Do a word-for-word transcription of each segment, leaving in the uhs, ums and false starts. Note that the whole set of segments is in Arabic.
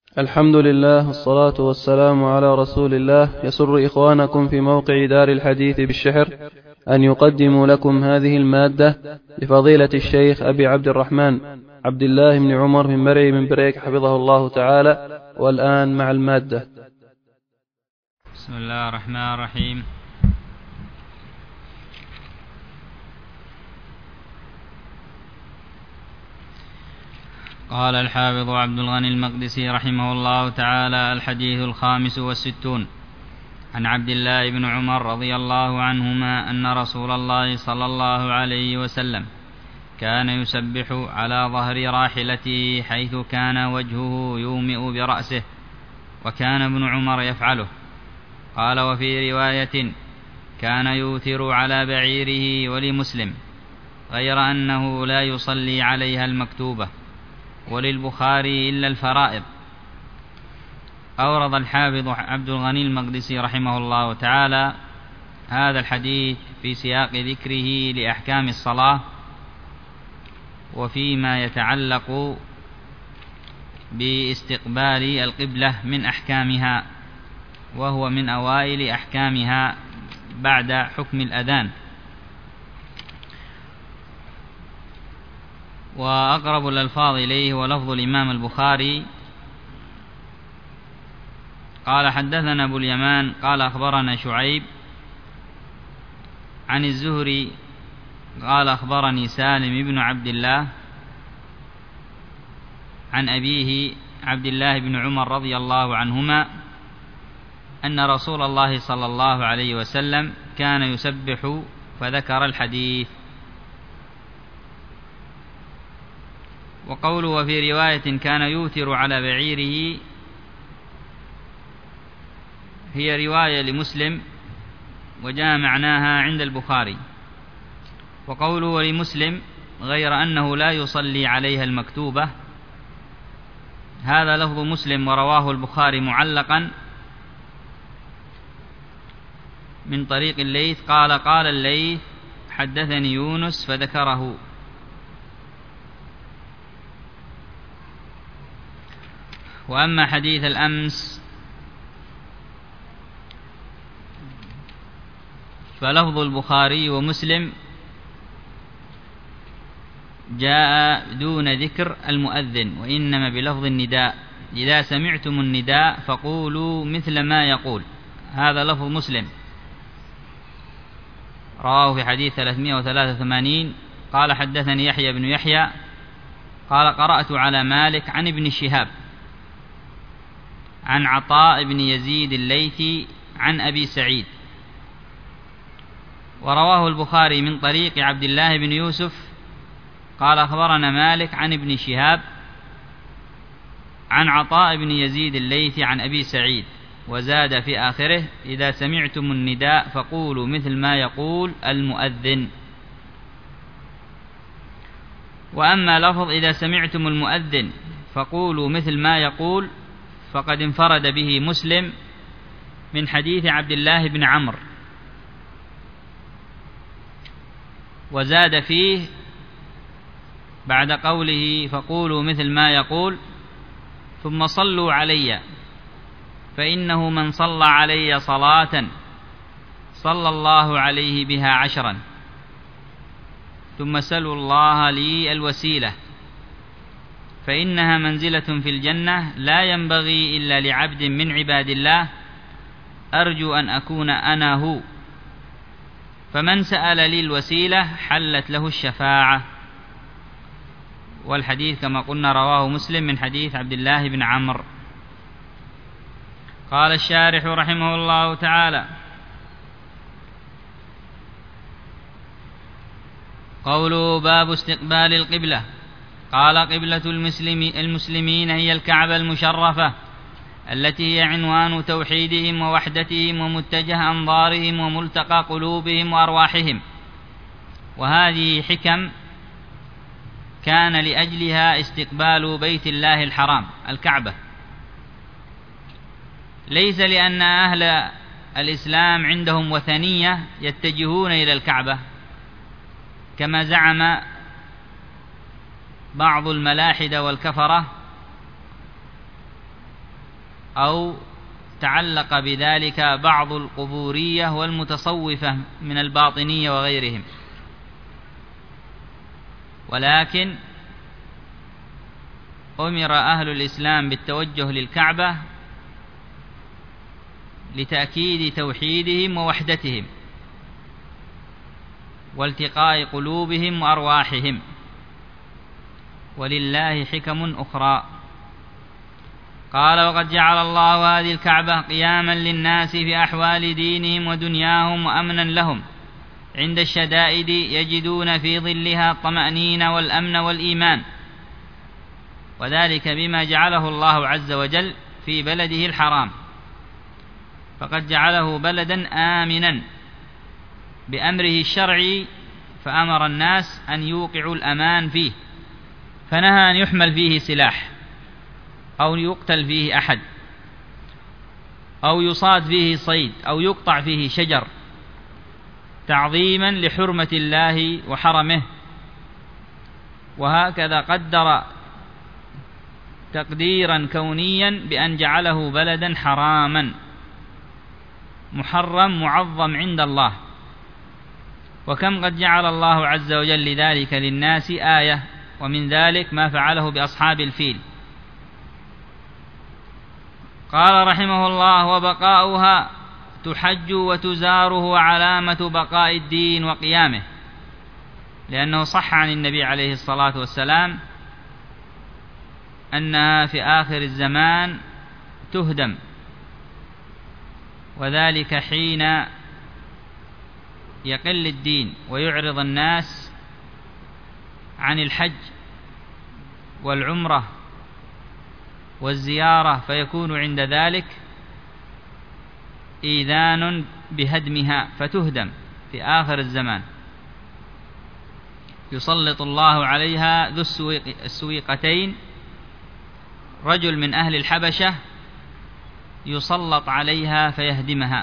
الحمد لله والصلاة والسلام على رسول الله. يسر إخوانكم في موقع دار الحديث بالشحر أن يقدموا لكم هذه المادة لفضيلة الشيخ أبي عبد الرحمن عبد الله بن عمر بن مرعي بن بريك حفظه الله تعالى. والآن مع المادة. بسم الله الرحمن الرحيم. قال الحافظ عبد الغني المقدسي رحمه الله تعالى: الحديث الخامس والستون. عن عبد الله بن عمر رضي الله عنهما أن رسول الله صلى الله عليه وسلم كان يسبح على ظهر راحلته حيث كان وجهه يومئ برأسه، وكان ابن عمر يفعله. قال: وفي رواية: كان يوتر على بعيره. ولمسلم: غير أنه لا يصلي عليها المكتوبة. وللبخاري: إلا الفرائض. أورد الحافظ عبد الغني المقدسي رحمه الله تعالى هذا الحديث في سياق ذكره لأحكام الصلاة وفيما يتعلق باستقبال القبلة من أحكامها، وهو من أوائل أحكامها بعد حكم الأذان. وأقرب الألفاظ إليه ولفظ الإمام البخاري. قال: حدثنا أبو اليمان قال أخبرنا شعيب عن الزهري قال أخبرني سالم بن عبد الله عن أبيه عبد الله بن عمر رضي الله عنهما أن رسول الله صلى الله عليه وسلم كان يسبح، فذكر الحديث. وقوله: وفي رواية كان يوتر على بعيره، هي رواية لمسلم وجاء معناها عند البخاري. وقوله: ولمسلم: غير أنه لا يصلي عليها المكتوبة، هذا لفظ مسلم، ورواه البخاري معلقا من طريق الليث قال: قال الليث: حدثني يونس، فذكره. وأما حديث الأمس فلفظ البخاري ومسلم جاء دون ذكر المؤذن، وإنما بلفظ النداء: إذا سمعتم النداء فقولوا مثل ما يقول. هذا لفظ مسلم، رواه في حديث ثلاثمائة وثلاثة وثمانين. قال: حدثني يحيى بن يحيى قال: قرأت على مالك عن ابن شهاب عن عطاء بن يزيد الليثي عن أبي سعيد. ورواه البخاري من طريق عبد الله بن يوسف قال: أخبرنا مالك عن ابن شهاب عن عطاء بن يزيد الليثي عن أبي سعيد، وزاد في آخره: إذا سمعتم النداء فقولوا مثل ما يقول المؤذن. وأما لفظ إذا سمعتم المؤذن فقولوا مثل ما يقول فقد انفرد به مسلم من حديث عبد الله بن عمرو، وزاد فيه بعد قوله فقولوا مثل ما يقول: ثم صلوا علي، فإنه من صلى علي صلاة صلى الله عليه بها عشرا، ثم سلوا الله لي الوسيلة، فإنها منزلة في الجنة لا ينبغي إلا لعبد من عباد الله، أرجو أن أكون أنا هو، فمن سأل لي الوسيلة حلت له الشفاعة. والحديث كما قلنا رواه مسلم من حديث عبد الله بن عمرو. قال الشارح رحمه الله تعالى: قوله: باب استقبال القبلة. قال: قبلة المسلمين هي الكعبة المشرفة التي هي عنوان توحيدهم ووحدتهم ومتجه أنظارهم وملتقى قلوبهم وأرواحهم. وهذه حكم كان لأجلها استقبال بيت الله الحرام الكعبة، ليس لأن أهل الإسلام عندهم وثنية يتجهون إلى الكعبة كما زعم بعض الملاحدة والكفرة، أو تعلق بذلك بعض القبورية والمتصوفة من الباطنية وغيرهم، ولكن أمر أهل الإسلام بالتوجه للكعبة لتأكيد توحيدهم ووحدتهم والتقاء قلوبهم وأرواحهم، ولله حكم أخرى. قال: وقد جعل الله هذه الكعبة قياما للناس في أحوال دينهم ودنياهم وأمنا لهم عند الشدائد، يجدون في ظلها الطمأنينة والأمن والإيمان، وذلك بما جعله الله عز وجل في بلده الحرام، فقد جعله بلدا آمنا بأمره الشرعي، فأمر الناس أن يوقعوا الأمان فيه، فنهى أن يحمل فيه سلاح أو يقتل فيه أحد أو يصاد فيه صيد أو يقطع فيه شجر، تعظيما لحرمة الله وحرمه. وهكذا قدر تقديرا كونيا بأن جعله بلدا حراما محرم معظم عند الله. وكم قد جعل الله عز وجل لذلك للناس آية، ومن ذلك ما فعله بأصحاب الفيل. قال رحمه الله: وبقاؤها تحج وتزاره علامة بقاء الدين وقيامه، لأنه صح عن النبي عليه الصلاة والسلام أنها في آخر الزمان تهدم، وذلك حين يقل الدين ويعرض الناس عن الحج والعمرة والزيارة، فيكون عند ذلك إيذان بهدمها فتهدم في آخر الزمان. يسلط الله عليها ذو السويقتين، رجل من أهل الحبشة يسلط عليها فيهدمها،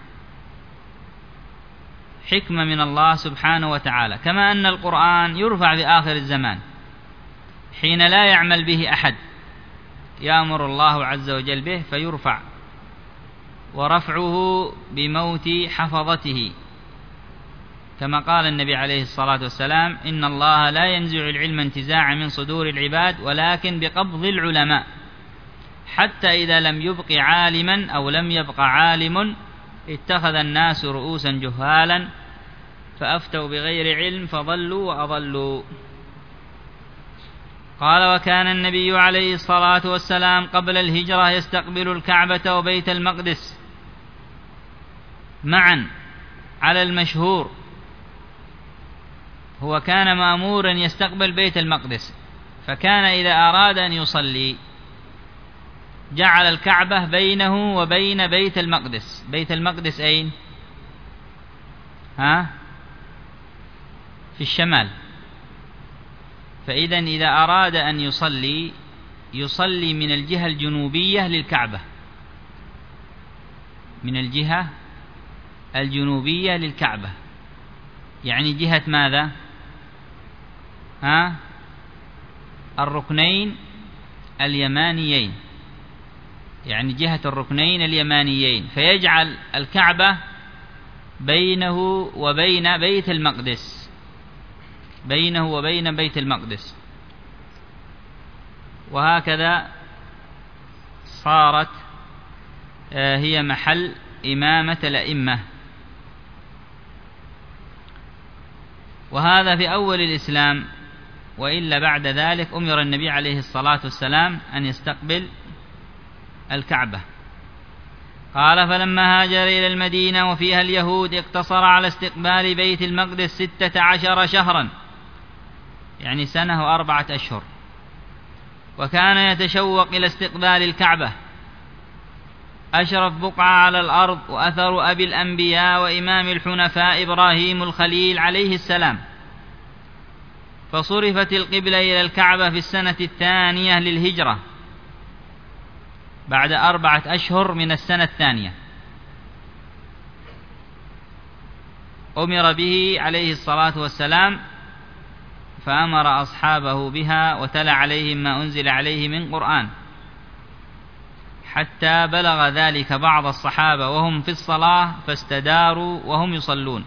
حكمة من الله سبحانه وتعالى. كما أن القرآن يرفع في آخر الزمان حين لا يعمل به أحد، يأمر الله عز وجل به فيرفع، ورفعه بموت حفظته، كما قال النبي عليه الصلاة والسلام: إن الله لا ينزع العلم انتزاعا من صدور العباد، ولكن بقبض العلماء، حتى إذا لم يبق عالما أو لم يبق عالم اتخذ الناس رؤوسا جهالا فأفتوا بغير علم فضلوا وأضلوا. قال: وكان النبي عليه الصلاة والسلام قبل الهجرة يستقبل الكعبة وبيت المقدس معا على المشهور. هو كان مأمورا يستقبل بيت المقدس، فكان إذا أراد أن يصلي جعل الكعبة بينه وبين بيت المقدس. بيت المقدس أين؟ ها؟ في الشمال. فإذا إذا أراد أن يصلي يصلي من الجهة الجنوبية للكعبة، من الجهة الجنوبية للكعبة، يعني جهة ماذا؟ ها؟ الركنين اليمانيين، يعني جهة الركنين اليمانيين، فيجعل الكعبة بينه وبين بيت المقدس، بينه وبين بيت المقدس. وهكذا صارت هي محل إمامة الأئمة. وهذا في أول الإسلام، وإلا بعد ذلك أمر النبي عليه الصلاة والسلام أن يستقبل الكعبة. قال: فلما هاجر إلى المدينة وفيها اليهود اقتصر على استقبال بيت المقدس ستة عشر شهرا، يعني سنة وأربعة أشهر، وكان يتشوق إلى استقبال الكعبة، أشرف بقعة على الأرض وأثر أبي الأنبياء وإمام الحنفاء إبراهيم الخليل عليه السلام. فصرفت القبلة إلى الكعبة في السنة الثانية للهجرة بعد أربعة أشهر من السنة الثانية. أمر به عليه الصلاة والسلام فأمر أصحابه بها، وتلا عليهم ما أنزل عليه من قرآن، حتى بلغ ذلك بعض الصحابة وهم في الصلاة فاستداروا وهم يصلون.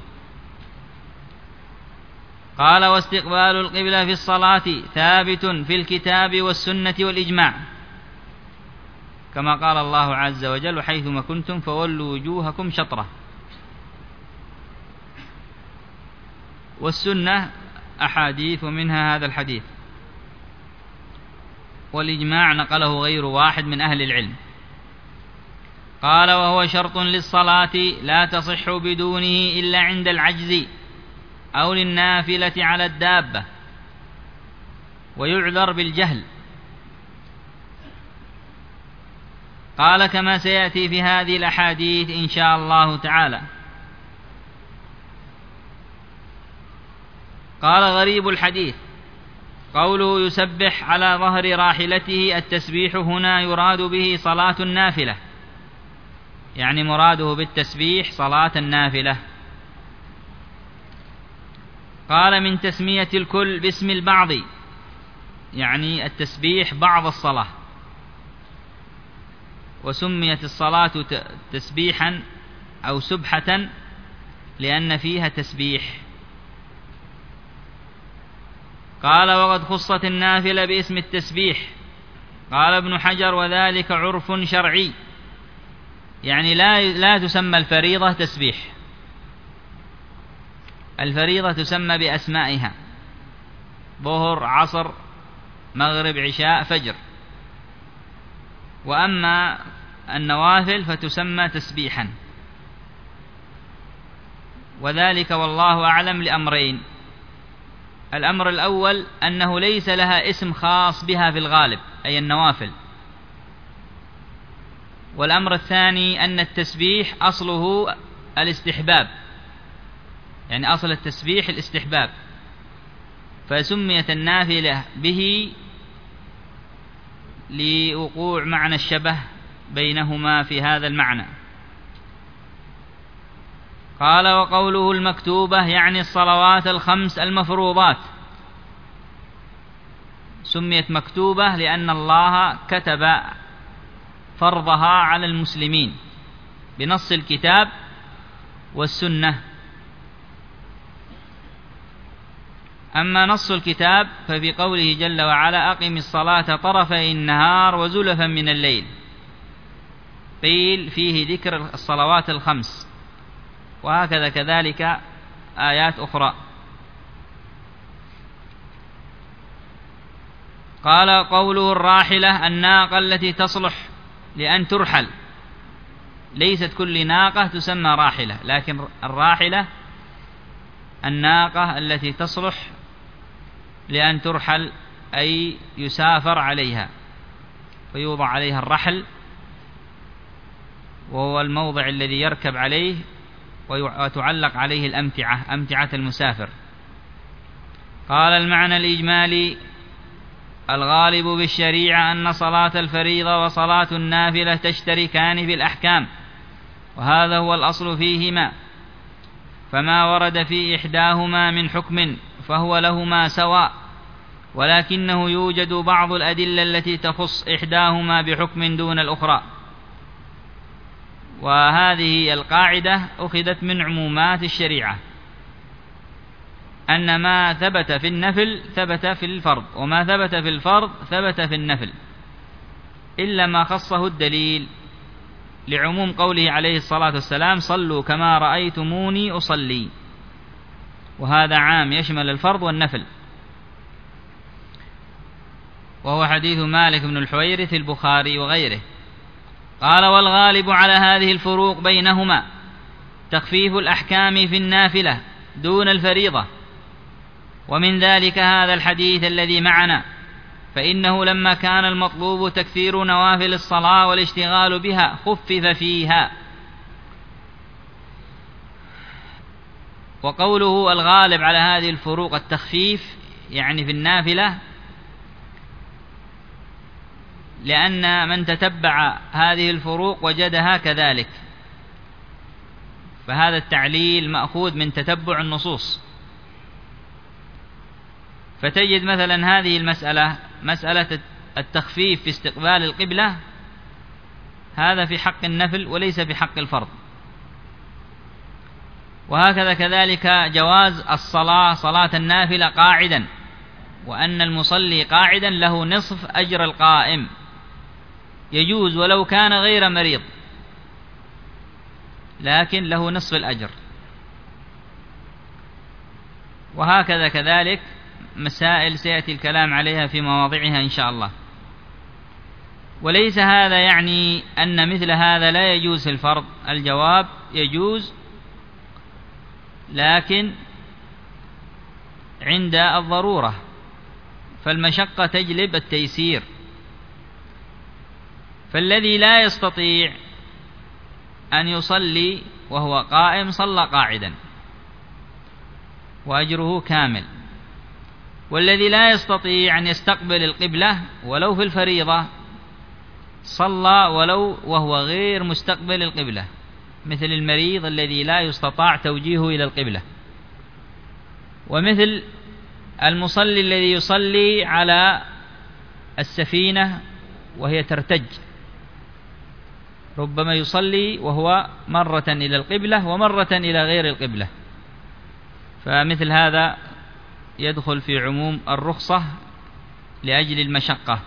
قال: واستقبال القبلة في الصلاة ثابت في الكتاب والسنة والإجماع، كما قال الله عز وجل: حيثما كنتم فولوا وجوهكم شطرة. والسنة أحاديث ومنها هذا الحديث، والإجماع نقله غير واحد من أهل العلم. قال: وهو شرط للصلاة لا تصح بدونه إلا عند العجز أو للنافلة على الدابة، ويعذر بالجهل. قال: كما سيأتي في هذه الأحاديث إن شاء الله تعالى. قال: غريب الحديث قوله يسبح على ظهر راحلته. التسبيح هنا يراد به صلاة النافلة، يعني مراده بالتسبيح صلاة النافلة. قال: من تسمية الكل باسم البعض، يعني التسبيح بعض الصلاة، وسميت الصلاة تسبيحا أو سبحة لأن فيها تسبيح. قال: وقد خصت النافلة باسم التسبيح. قال ابن حجر: وذلك عرف شرعي، يعني لا لا تسمى الفريضة تسبيح، الفريضة تسمى بأسمائها: ظهر، عصر، مغرب، عشاء، فجر. وأما النوافل فتسمى تسبيحا، وذلك والله أعلم لأمرين: الأمر الأول أنه ليس لها اسم خاص بها في الغالب، أي النوافل. والأمر الثاني أن التسبيح أصله الاستحباب، يعني أصل التسبيح الاستحباب، فسميت النافلة به لوقوع معنى الشبه بينهما في هذا المعنى. قال: وقوله المكتوبة يعني الصلوات الخمس المفروضات. سميت مكتوبة لأن الله كتب فرضها على المسلمين بنص الكتاب والسنة. أما نص الكتاب ففي قوله جل وعلا: أقم الصلاة طرفي النهار وزلفا من الليل، قيل فيه ذكر الصلوات الخمس، وهكذا كذلك آيات أخرى. قال: قوله الراحلة الناقة التي تصلح لأن ترحل، ليست كل ناقة تسمى راحلة، لكن الراحلة الناقة التي تصلح لأن ترحل، أي يسافر عليها فيوضع عليها الرحل، وهو الموضع الذي يركب عليه وتعلق عليه الأمتعة، أمتعة المسافر. قال: المعنى الإجمالي: الغالب بالشريعة أن صلاة الفريضة وصلاة النافلة تشتركان في الأحكام، وهذا هو الأصل فيهما، فما ورد في إحداهما من حكم فهو لهما سواء، ولكنه يوجد بعض الأدلة التي تخص إحداهما بحكم دون الأخرى. وهذه القاعدة أخذت من عمومات الشريعة، أن ما ثبت في النفل ثبت في الفرض، وما ثبت في الفرض ثبت في النفل، إلا ما خصه الدليل، لعموم قوله عليه الصلاة والسلام: صلوا كما رأيتموني أصلي، وهذا عام يشمل الفرض والنفل. وهو حديث مالك بن الحويرث البخاري وغيره. قال: والغالب على هذه الفروق بينهما تخفيف الأحكام في النافلة دون الفريضة، ومن ذلك هذا الحديث الذي معنا، فإنه لما كان المطلوب تكثير نوافل الصلاة والاشتغال بها خفف فيها. وقوله الغالب على هذه الفروق التخفيف يعني في النافلة، لأن من تتبع هذه الفروق وجدها كذلك، فهذا التعليل مأخوذ من تتبع النصوص. فتجد مثلا هذه المسألة، مسألة التخفيف في استقبال القبلة، هذا في حق النفل وليس في حق الفرض. وهكذا كذلك جواز الصلاة صلاة النافلة قاعدا، وأن المصلي قاعدا له نصف أجر القائم، يجوز ولو كان غير مريض لكن له نصف الأجر. وهكذا كذلك مسائل سيأتي الكلام عليها في مواضعها إن شاء الله. وليس هذا يعني أن مثل هذا لا يجوز في الفرض، الجواب يجوز لكن عند الضرورة، فالمشقة تجلب التيسير. فالذي لا يستطيع أن يصلي وهو قائم صلى قاعدا وأجره كامل، والذي لا يستطيع أن يستقبل القبلة ولو في الفريضة صلى ولو وهو غير مستقبل القبلة، مثل المريض الذي لا يستطاع توجيهه إلى القبلة، ومثل المصلي الذي يصلي على السفينة وهي ترتج، ربما يصلي وهو مرة إلى القبلة ومرة إلى غير القبلة، فمثل هذا يدخل في عموم الرخصة لأجل المشقة.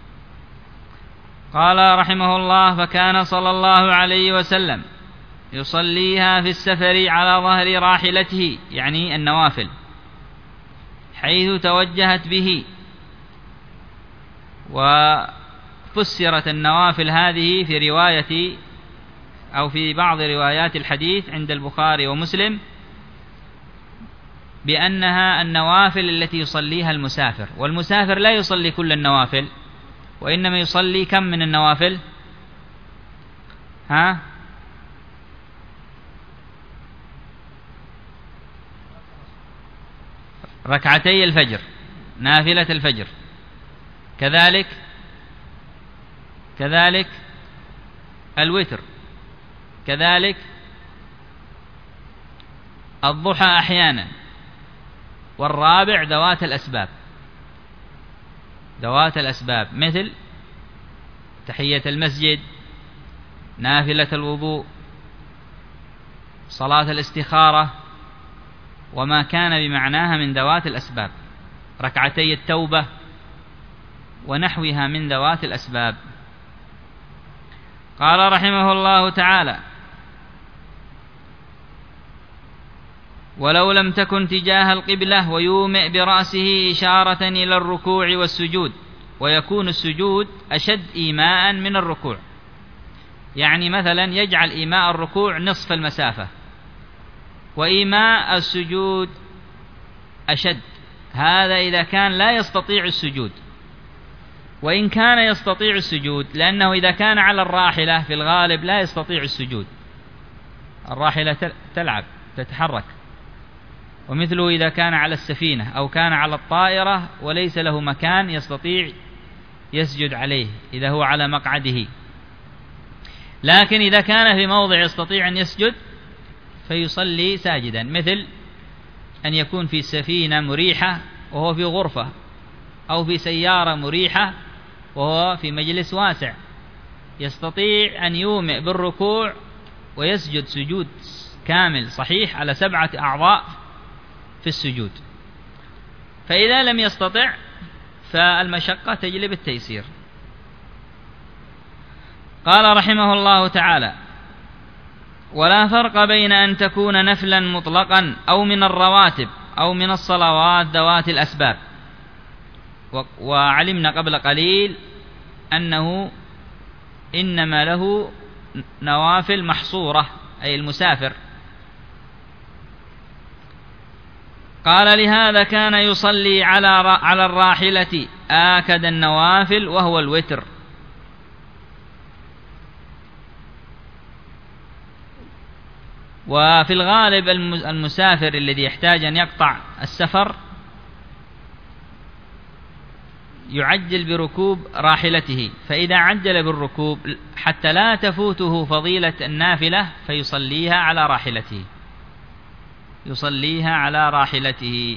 قال رحمه الله: فكان صلى الله عليه وسلم يصليها في السفر على ظهر راحلته، يعني النوافل، حيث توجهت به. وفسرت النوافل هذه في رواية أو في بعض روايات الحديث عند البخاري ومسلم بأنها النوافل التي يصليها المسافر، والمسافر لا يصلي كل النوافل، وإنما يصلي كم من النوافل؟ ها؟ ركعتي الفجر، نافلة الفجر، كذلك كذلك الوتر، كذلك الضحى أحيانا، والرابع ذوات الأسباب، ذوات الأسباب مثل تحية المسجد، نافلة الوضوء، صلاة الاستخارة، وما كان بمعناها من ذوات الأسباب، ركعتي التوبة ونحوها من ذوات الأسباب. قال رحمه الله تعالى: ولو لم تكن تجاه القبلة ويومئ برأسه إشارة إلى الركوع والسجود، ويكون السجود أشد إيماء من الركوع، يعني مثلا يجعل إيماء الركوع نصف المسافة وإيماء السجود أشد، هذا إذا كان لا يستطيع السجود. وإن كان يستطيع السجود، لأنه إذا كان على الراحلة في الغالب لا يستطيع السجود، الراحلة تلعب تتحرك، ومثله إذا كان على السفينة أو كان على الطائرة وليس له مكان يستطيع يسجد عليه إذا هو على مقعده. لكن إذا كان في موضع يستطيع أن يسجد فيصلي ساجدا، مثل أن يكون في سفينة مريحة وهو في غرفة، أو في سيارة مريحة وهو في مجلس واسع، يستطيع أن يومئ بالركوع ويسجد سجود كامل صحيح على سبعة أعضاء في السجود. فإذا لم يستطع فالمشقة تجلب التيسير. قال رحمه الله تعالى: ولا فرق بين أن تكون نفلا مطلقا أو من الرواتب أو من الصلوات ذوات الأسباب. وعلمنا قبل قليل أنه إنما له نوافل محصورة، أي المسافر. قال: لهذا كان يصلي على على الراحلة آكد النوافل وهو الوتر. وفي الغالب المسافر الذي يحتاج أن يقطع السفر يعجل بركوب راحلته، فإذا عجل بالركوب حتى لا تفوته فضيلة النافلة فيصليها على راحلته، يصليها على راحلته.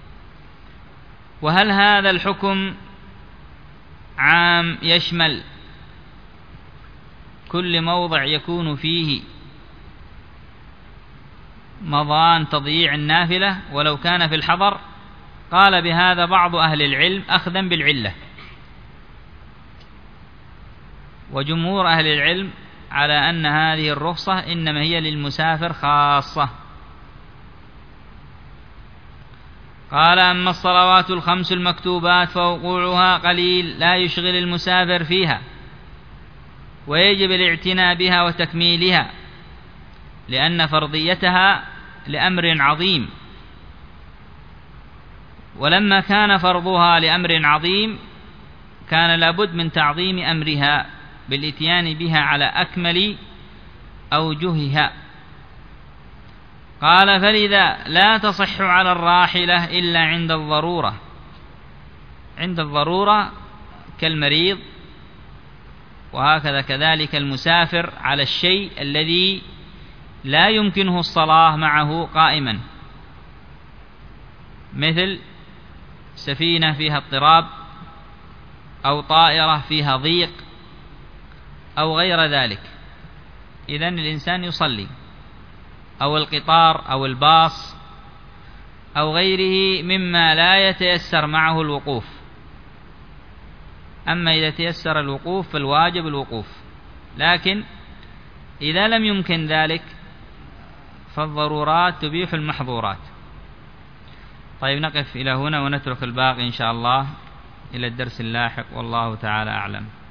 وهل هذا الحكم عام يشمل كل موضع يكون فيه مضان تضييع النافلة ولو كان في الحضر. قال بهذا بعض أهل العلم أخذا بالعلة، وجمهور أهل العلم على أن هذه الرخصة إنما هي للمسافر خاصة. قال أما الصلوات الخمس المكتوبات فوقوعها قليل لا يشغل المسافر فيها، ويجب الاعتناء بها وتكميلها، لأن فرضيتها لأمر عظيم، ولما كان فرضها لأمر عظيم كان لابد من تعظيم أمرها بالإتيان بها على أكمل أوجهها. قال فلذا لا تصح على الراحلة إلا عند الضرورة، عند الضرورة كالمريض، وهكذا كذلك المسافر على الشيء الذي لا يمكنه الصلاة معه قائما، مثل سفينة فيها اضطراب أو طائرة فيها ضيق أو غير ذلك، إذن الإنسان يصلي، أو القطار أو الباص أو غيره مما لا يتيسر معه الوقوف. أما إذا تيسر الوقوف فالواجب الوقوف، لكن إذا لم يمكن ذلك فالضرورات تبيح المحظورات. طيب نقف إلى هنا ونترك الباقي إن شاء الله إلى الدرس اللاحق، والله تعالى أعلم.